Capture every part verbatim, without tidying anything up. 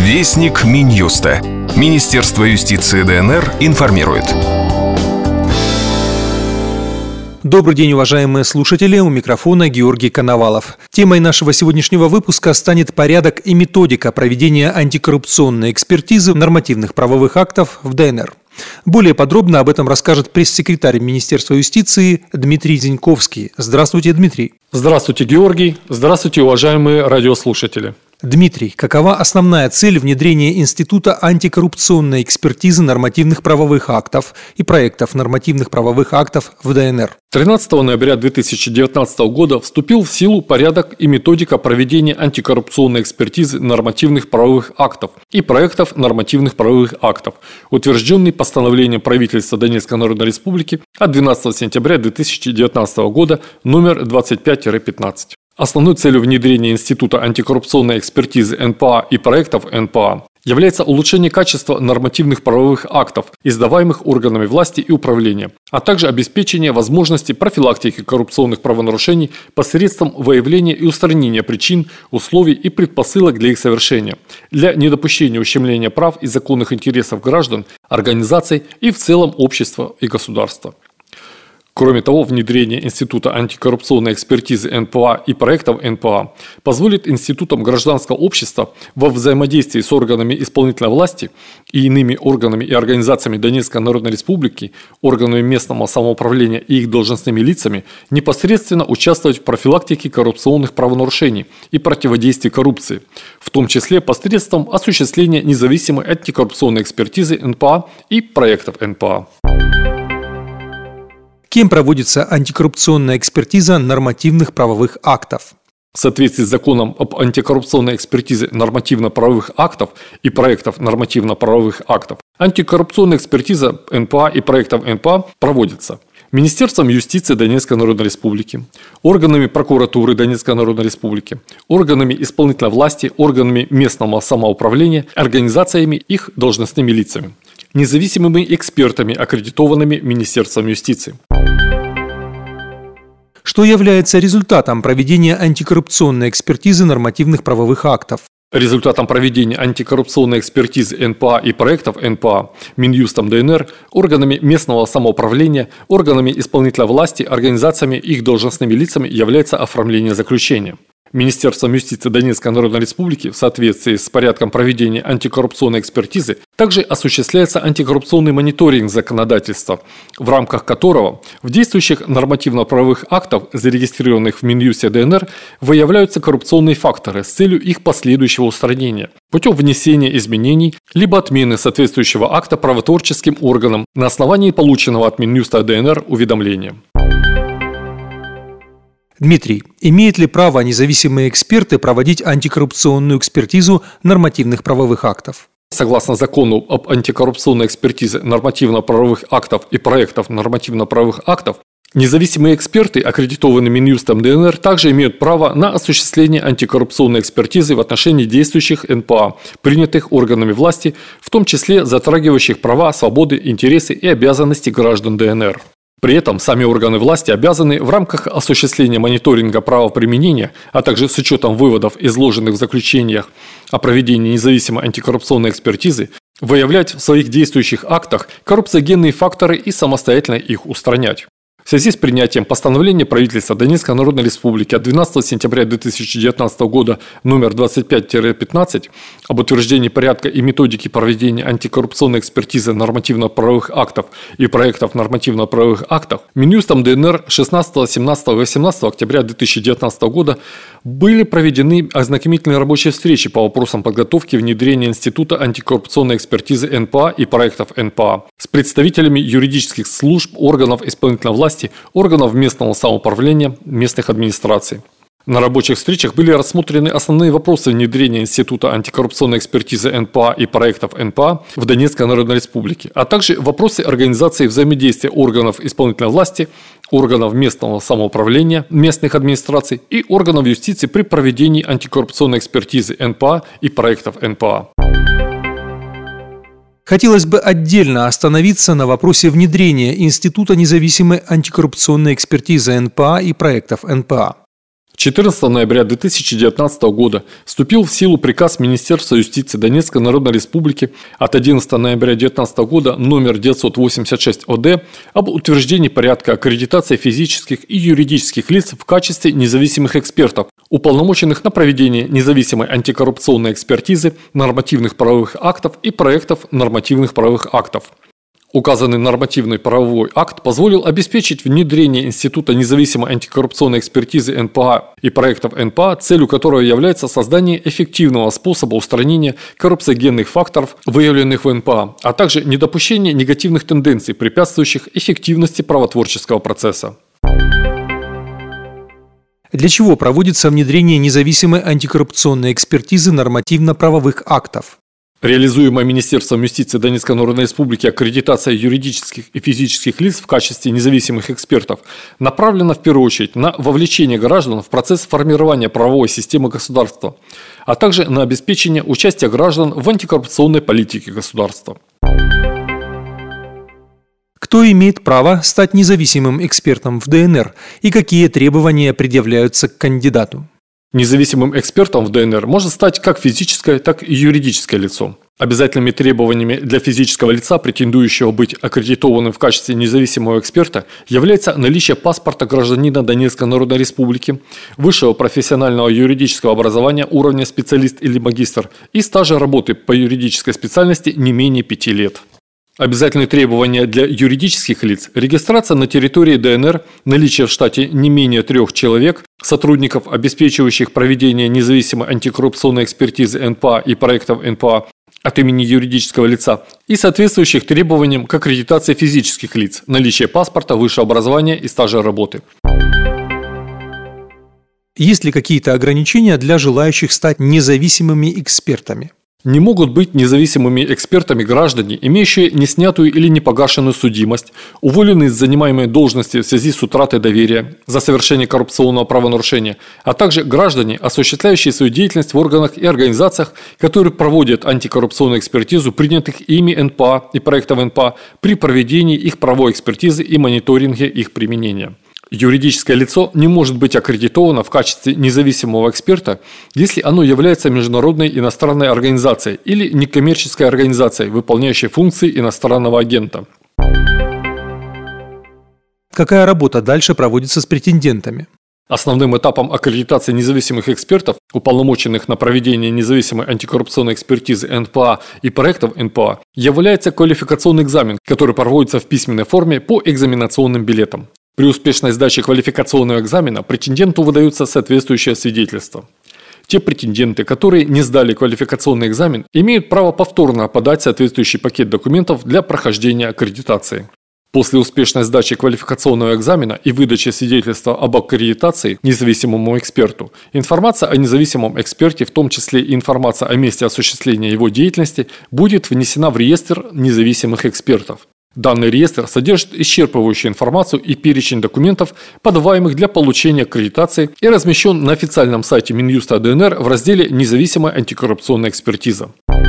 Вестник Минюста. Министерство юстиции ДНР информирует. Добрый день, уважаемые слушатели, у микрофона Георгий Коновалов. Темой нашего сегодняшнего выпуска станет порядок и методика проведения антикоррупционной экспертизы нормативных правовых актов в ДНР. Более подробно об этом расскажет пресс-секретарь Министерства юстиции Дмитрий Зеньковский. Здравствуйте, Дмитрий. Здравствуйте, Георгий. Здравствуйте, уважаемые радиослушатели. Дмитрий, какова основная цель внедрения Института антикоррупционной экспертизы нормативных правовых актов и проектов нормативных правовых актов в ДНР? тринадцатого ноября две тысячи девятнадцатого года вступил в силу порядок и методика проведения антикоррупционной экспертизы нормативных правовых актов и проектов нормативных правовых актов, утвержденный постановлением правительства Донецкой Народной Республики от двенадцатого сентября две тысячи девятнадцатого года номер двадцать пять пятнадцать. Основной целью внедрения Института антикоррупционной экспертизы эн пэ а и проектов эн пэ а является улучшение качества нормативных правовых актов, издаваемых органами власти и управления, а также обеспечение возможности профилактики коррупционных правонарушений посредством выявления и устранения причин, условий и предпосылок для их совершения, для недопущения ущемления прав и законных интересов граждан, организаций и в целом общества и государства. Кроме того, внедрение Института антикоррупционной экспертизы эн пэ а и проектов эн пэ а позволит институтам гражданского общества во взаимодействии с органами исполнительной власти и иными органами и организациями Донецкой Народной Республики, органами местного самоуправления и их должностными лицами непосредственно участвовать в профилактике коррупционных правонарушений и противодействии коррупции, в том числе посредством осуществления независимой антикоррупционной экспертизы эн пэ а и проектов эн пэ а. Кем проводится антикоррупционная экспертиза нормативных правовых актов? В соответствии с законом об антикоррупционной экспертизе нормативно-правовых актов и проектов нормативно-правовых актов, антикоррупционная экспертиза эн пэ а и проектов эн пэ а проводится Министерством юстиции Донецкой Народной Республики, органами прокуратуры Донецкой Народной Республики, органами исполнительной власти, органами местного самоуправления, организациями, их должностными лицами, независимыми экспертами, аккредитованными Министерством юстиции. Что является результатом проведения антикоррупционной экспертизы нормативных правовых актов? Результатом проведения антикоррупционной экспертизы эн пэ а и проектов эн пэ а Минюстом ДНР, органами местного самоуправления, органами исполнительной власти, организациями, их должностными лицами является оформление заключения. Министерством юстиции Донецкой Народной Республики в соответствии с порядком проведения антикоррупционной экспертизы также осуществляется антикоррупционный мониторинг законодательства, в рамках которого в действующих нормативно-правовых актах, зарегистрированных в Минюсте ДНР, выявляются коррупционные факторы с целью их последующего устранения путем внесения изменений либо отмены соответствующего акта правотворческим органам на основании полученного от Минюста ДНР уведомления. Дмитрий, имеют ли право независимые эксперты проводить антикоррупционную экспертизу нормативных правовых актов? Согласно закону об антикоррупционной экспертизе нормативно-правовых актов и проектов нормативно-правовых актов, независимые эксперты, аккредитованные Минюстом ДНР, также имеют право на осуществление антикоррупционной экспертизы в отношении действующих эн пэ а, принятых органами власти, в том числе затрагивающих права, свободы, интересы и обязанности граждан ДНР. При этом сами органы власти обязаны в рамках осуществления мониторинга правоприменения, а также с учетом выводов, изложенных в заключениях о проведении независимой антикоррупционной экспертизы, выявлять в своих действующих актах коррупциогенные факторы и самостоятельно их устранять. В связи с принятием постановления правительства Донецкой Народной Республики от двенадцатого сентября две тысячи девятнадцатого года номер двадцать пять пятнадцать об утверждении порядка и методики проведения антикоррупционной экспертизы нормативно-правовых актов и проектов нормативно-правовых актов, Минюстом ДНР шестнадцатого, семнадцатого и восемнадцатого октября две тысячи девятнадцатого года были проведены ознакомительные рабочие встречи по вопросам подготовки внедрения Института антикоррупционной экспертизы эн пэ а и проектов эн пэ а с представителями юридических служб, органов исполнительной власти, органов местного самоуправления, местных администраций. На рабочих встречах были рассмотрены основные вопросы внедрения Института антикоррупционной экспертизы эн пэ а и проектов эн пэ а в Донецкой Народной Республике, а также вопросы организации взаимодействия органов исполнительной власти, органов местного самоуправления, местных администраций и органов юстиции при проведении антикоррупционной экспертизы эн пэ а и проектов эн пэ а. Хотелось бы отдельно остановиться на вопросе внедрения Института независимой антикоррупционной экспертизы эн пэ а и проектов эн пэ а. четырнадцатого ноября две тысячи девятнадцатого года вступил в силу приказ Министерства юстиции Донецкой Народной Республики от одиннадцатого ноября две тысячи девятнадцатого года номер девятьсот восемьдесят шесть О Д об утверждении порядка аккредитации физических и юридических лиц в качестве независимых экспертов, уполномоченных на проведение независимой антикоррупционной экспертизы нормативных правовых актов и проектов нормативных правовых актов. Указанный нормативный правовой акт позволил обеспечить внедрение Института независимой антикоррупционной экспертизы Н П А и проектов Н П А, целью которого является создание эффективного способа устранения коррупциогенных факторов, выявленных в Н П А, а также недопущение негативных тенденций, препятствующих эффективности правотворческого процесса. Для чего проводится внедрение независимой антикоррупционной экспертизы нормативно-правовых актов? Реализуемая Министерством юстиции Донецкой Народной Республики аккредитация юридических и физических лиц в качестве независимых экспертов направлена в первую очередь на вовлечение граждан в процесс формирования правовой системы государства, а также на обеспечение участия граждан в антикоррупционной политике государства. Кто имеет право стать независимым экспертом в Д Н Р и какие требования предъявляются к кандидату? Независимым экспертом в Д Н Р может стать как физическое, так и юридическое лицо. Обязательными требованиями для физического лица, претендующего быть аккредитованным в качестве независимого эксперта, является наличие паспорта гражданина Донецкой Народной Республики, высшего профессионального юридического образования уровня специалист или магистр и стажа работы по юридической специальности не менее пяти лет. Обязательные требования для юридических лиц – регистрация на территории Д Н Р, наличие в штате не менее трех человек, сотрудников, обеспечивающих проведение независимой антикоррупционной экспертизы Н П А и проектов Н П А от имени юридического лица и соответствующих требованиям к аккредитации физических лиц, наличие паспорта, высшего образования и стажа работы. Есть ли какие-то ограничения для желающих стать независимыми экспертами? Не могут быть независимыми экспертами граждане, имеющие неснятую или непогашенную судимость, уволенные с занимаемой должности в связи с утратой доверия за совершение коррупционного правонарушения, а также граждане, осуществляющие свою деятельность в органах и организациях, которые проводят антикоррупционную экспертизу принятых ими Н П А и проектов Н П А при проведении их правовой экспертизы и мониторинге их применения. Юридическое лицо не может быть аккредитовано в качестве независимого эксперта, если оно является международной иностранной организацией или некоммерческой организацией, выполняющей функции иностранного агента. Какая работа дальше проводится с претендентами? Основным этапом аккредитации независимых экспертов, уполномоченных на проведение независимой антикоррупционной экспертизы Н П А и проектов Н П А, является квалификационный экзамен, который проводится в письменной форме по экзаменационным билетам. При успешной сдаче квалификационного экзамена претенденту выдаются соответствующее свидетельство. Те претенденты, которые не сдали квалификационный экзамен, имеют право повторно подать соответствующий пакет документов для прохождения аккредитации. После успешной сдачи квалификационного экзамена и выдачи свидетельства об аккредитации независимому эксперту, информация о независимом эксперте, в том числе и информация о месте осуществления его деятельности, будет внесена в реестр независимых экспертов. Данный реестр содержит исчерпывающую информацию и перечень документов, подаваемых для получения аккредитации, и размещен на официальном сайте Минюста Д Н Р в разделе «Независимая антикоррупционная экспертиза».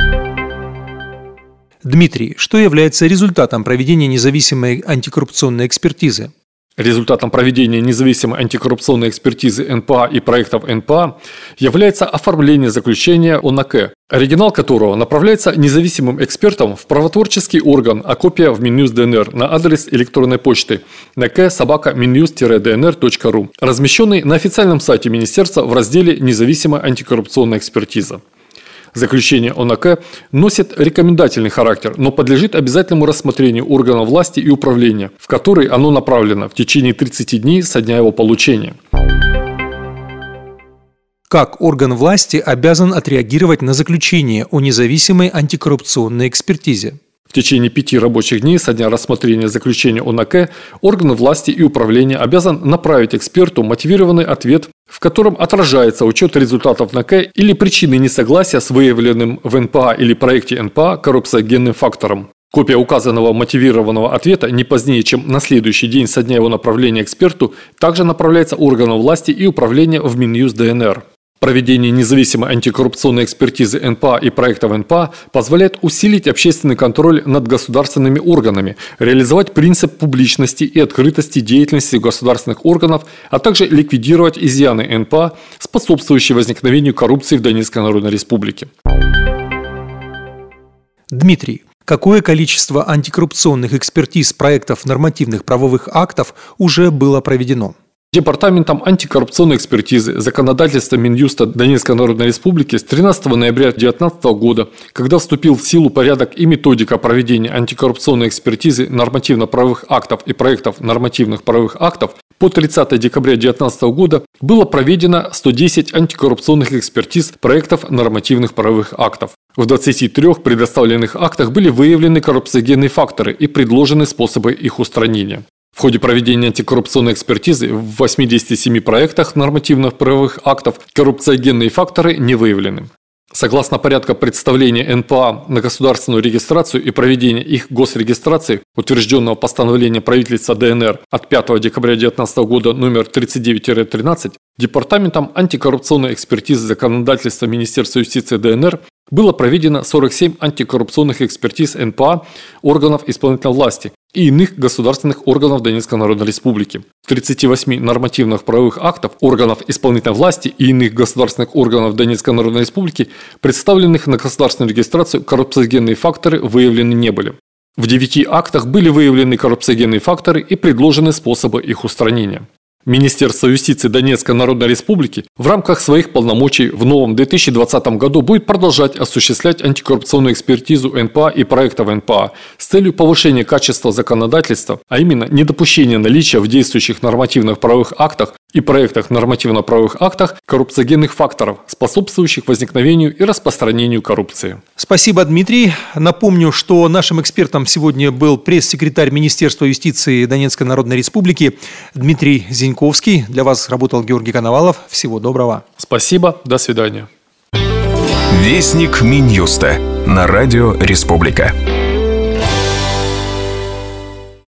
Дмитрий, что является результатом проведения независимой антикоррупционной экспертизы? Результатом проведения независимой антикоррупционной экспертизы Н П А и проектов Н П А является оформление заключения о Н А К, оригинал которого направляется независимым экспертом в правотворческий орган, а копия в Минюст Д Н Р на адрес электронной почты эн а ка собака минюст д н р точка ру, размещенный на официальном сайте Министерства в разделе «Независимая антикоррупционная экспертиза». Заключение о Н А К носит рекомендательный характер, но подлежит обязательному рассмотрению органа власти и управления, в который оно направлено в течение тридцати дней со дня его получения. Как орган власти обязан отреагировать на заключение о независимой антикоррупционной экспертизе? В течение пяти рабочих дней со дня рассмотрения заключения о Н А К орган власти и управления обязан направить эксперту мотивированный ответ, в котором отражается учет результатов Н А К или причины несогласия с выявленным в Н П А или проекте Н П А коррупциогенным фактором. Копия указанного мотивированного ответа не позднее, чем на следующий день со дня его направления эксперту, также направляется органам власти и управления в Минюст Д Н Р. Проведение независимой антикоррупционной экспертизы эн пэ а и проектов эн пэ а позволяет усилить общественный контроль над государственными органами, реализовать принцип публичности и открытости деятельности государственных органов, а также ликвидировать изъяны эн пэ а, способствующие возникновению коррупции в Донецкой Народной Республике. Дмитрий, какое количество антикоррупционных экспертиз проектов нормативных правовых актов уже было проведено? Департаментом антикоррупционной экспертизы законодательства Минюста Донецкой Народной Республики с тринадцатого ноября две тысячи девятнадцатого года, когда вступил в силу порядок и методика проведения антикоррупционной экспертизы нормативно-правовых актов и проектов нормативных правовых актов, по тридцатое декабря две тысячи девятнадцатого года было проведено сто десять антикоррупционных экспертиз проектов нормативных правовых актов. В двадцати трёх предоставленных актах были выявлены коррупциогенные факторы и предложены способы их устранения. В ходе проведения антикоррупционной экспертизы в восьмидесяти семи проектах нормативных правовых актов коррупциогенные факторы не выявлены. Согласно порядка представления эн пэ а на государственную регистрацию и проведения их госрегистрации, утвержденного постановлением правительства дэ эн эр от пятого декабря две тысячи девятнадцатого года номер тридцать девять тринадцать, Департаментом антикоррупционной экспертизы законодательства Министерства юстиции дэ эн эр было проведено сорок семь антикоррупционных экспертиз эн пэ а органов исполнительной власти и иных государственных органов Донецкой Народной Республики. В тридцати восьми нормативных правовых актов органов исполнительной власти и иных государственных органов Донецкой Народной Республики, представленных на государственную регистрацию, коррупциогенные факторы выявлены не были. В девяти актах были выявлены коррупциогенные факторы и предложены способы их устранения. Министерство юстиции Донецкой Народной Республики в рамках своих полномочий в новом две тысячи двадцатом году будет продолжать осуществлять антикоррупционную экспертизу эн пэ а и проектов эн пэ а с целью повышения качества законодательства, а именно недопущения наличия в действующих нормативных правовых актах и проектах нормативно-правовых актах коррупциогенных факторов, способствующих возникновению и распространению коррупции. Спасибо, Дмитрий. Напомню, что нашим экспертом сегодня был пресс-секретарь Министерства юстиции Донецкой Народной Республики Дмитрий Зиньковский. Для вас работал Георгий Коновалов. Всего доброго. Спасибо. До свидания. Вестник Минюста на радио «Республика».